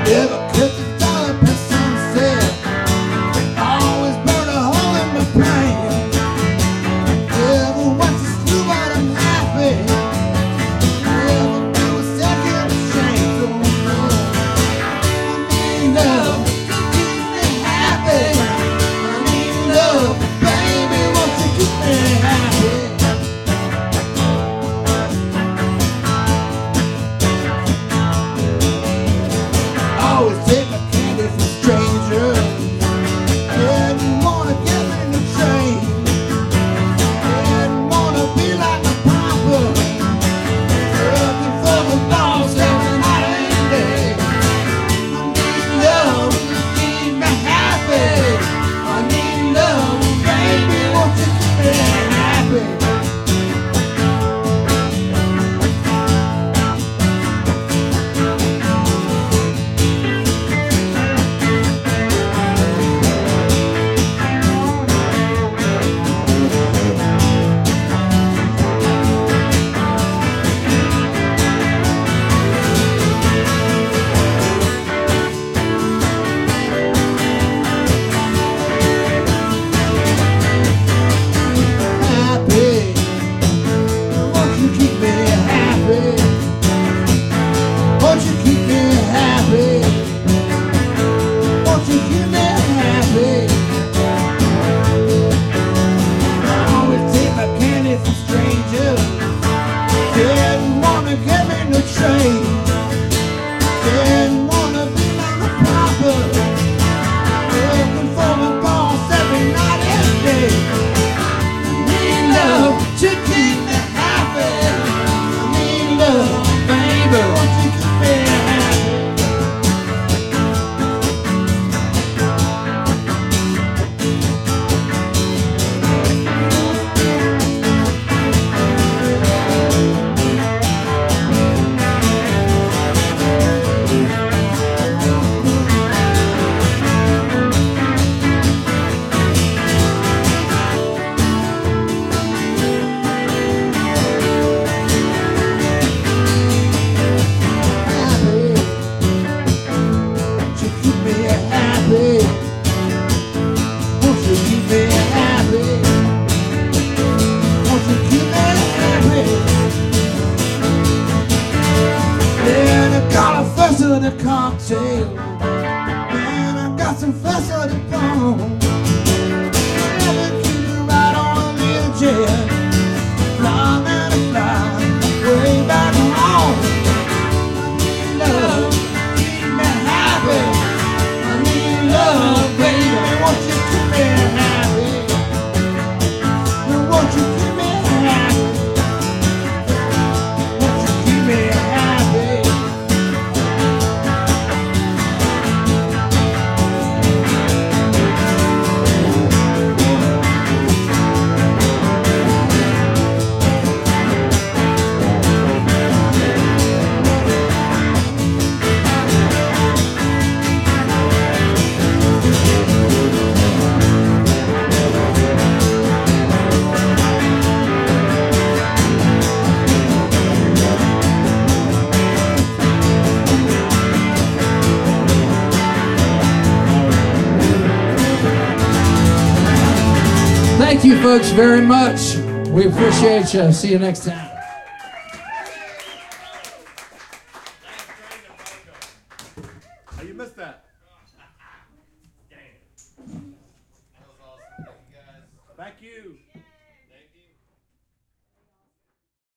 Never catch a dollar per sunset. Always burn a hole in my brain. Never watch a slew, but I'm happy. Never do a second change. Oh no, I need love to keep me happy. I need love, baby, won't you keep me happy? Always take my candy from strangers. Didn't wanna get in the train. Didn't wanna be like my papa. Looking for the boss every night and day. I need love to keep me happy. I need love, baby, won't you keep me happy? Happy, won't you keep me happy? Won't you keep me happy? Won't you keep me happy? I always take my candy from strangers. Didn't wanna get me no train. Didn't wanna be like a papa. Looking for my boss every night and day. Need love to keep me happy. I need love, baby, won't you keep me happy? The cocktail, and I got some flesh on the bone. Never keep me right on a little jet, fly man to fly, way back home. I need love, keep me happy. I need love, baby, won't you keep me happy? Won't you keep me happy? Won't you keep me happy? Thank you folks very much. We appreciate you. See you next time. Oh, you missed that. Damn. That was awesome. Thank you guys. Thank you.